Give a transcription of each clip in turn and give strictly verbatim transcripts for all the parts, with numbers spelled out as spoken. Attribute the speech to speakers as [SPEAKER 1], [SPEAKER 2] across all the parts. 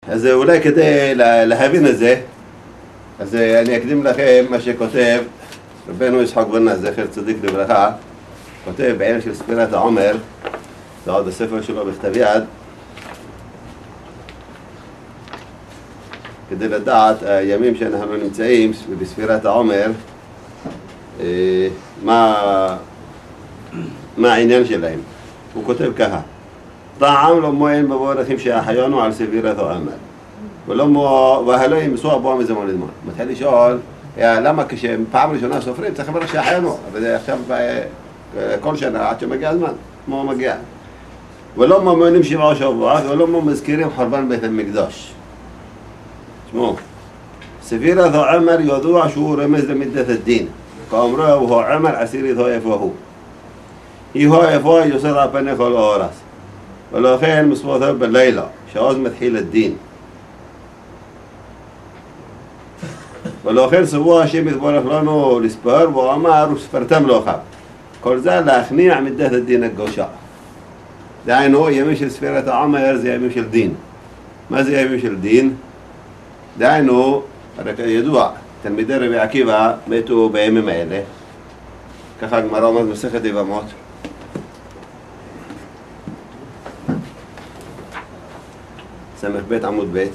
[SPEAKER 1] אז אולי כדי להבין את זה, אז אני אקדים לכם מה שכותב רבנו יצחק ברנס, זכר צדיק לברכה, כותב בעניין של ספירת העומר, זה עוד הספר שלו בכתב יד, כדי לדעת הימים שאנחנו נמצאים בספירת העומר, מה, מה העניין שלהם. הוא כותב ככה: טעם לא מועין בבורכים שהחיונו על ספירת העומר והלא ימסו הבוא מזמן לזמן. מתחיל לשאול למה כשפעם ראשונה סופרים צריך לומר שהחיונו, אבל זה עכשיו כל שנה עד שמגיע הזמן, כמו מגיע. ולא מועינים שבעה שבועות ולא מזכירים חורבן בית המקדש. תשמעו, ספירת העומר ידוע שהוא רמז למידת הדין, כאומרו הוא עומר עשירית הו איפה הוא, היא הו איפה יוסד על פני כל האורס, ולכן מספורתו בלילה שאז מתחיל הדין, ולכן שבוע השם יתברך לנו לספור והוא אמר וספרתם לכם, כל זה להכניע מידת הדין הקדושה. דהיינו ימים של ספירת העומר זה ימים של דין. מה זה ימים של דין? דהיינו, הרי ידוע, תלמידי רבי עקיבא מתו בימים האלה, ככה הגמרא אומרת מסכת יבמות, סמך בית עמוד בית,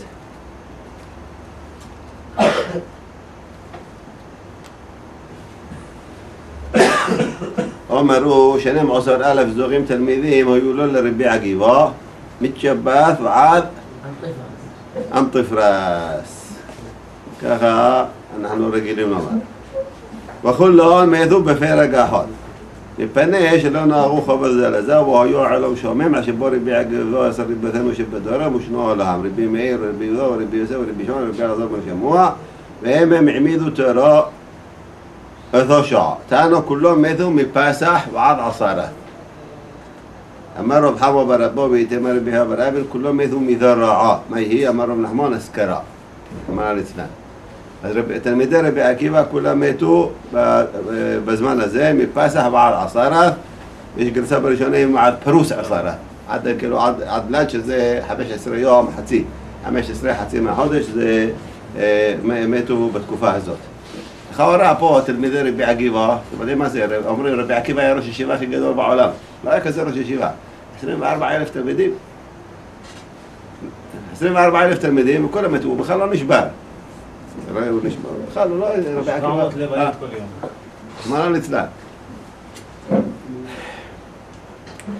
[SPEAKER 1] אמרו שנים עשר אלף זורים תלמידים היו לו לרבי עקיבא מתשבת ועד אנטיפרס, ככה אנחנו רגילים לומר. וכולם מתו בפרק אחד מפני שלא נהרו חובר זה לזה, והיו עליו שומם שבו רבי עקיבא עשר רבותינו שבדורם ושנו עליהם רבי מאיר ורבי יהודה ורבי יוסף ורבי שמעון ורבי אלעזר בן שמוע, והם הם העמידו תורה אותה שעה. טענו כולם מתו מפסח ועד עשרה. אמר רב חמא בר אבא ואיתמר רבי בר אבן כולם מתו מזרעה. מה היא? אמר רב נחמן אזכרה, אמר ליצלן. אז תלמידי רבי עקיבא כולם מתו בזמן הזה מפסח ועד עשרה, ויש גרסה בראשונים עד פרוס עשרה, עד כאילו עד לד שזה חמש עשרה יום חצי, חמש עשרה חצי מהחודש, זה מתו בתקופה הזאת. לכאורה פה תלמידי רבי עקיבא, אתם יודעים מה זה? אומרים רבי עקיבא היה ראש ישיבה הכי גדול בעולם, לא היה כזה ראש ישיבה, עשרים וארבעה אלף תלמידים, עשרים וארבעה אלף תלמידים וכולם מתו, הוא בכלל לא נשבר. הוא נשבר, בכלל הוא לא רבי עקיבא, שמונה ליצלן.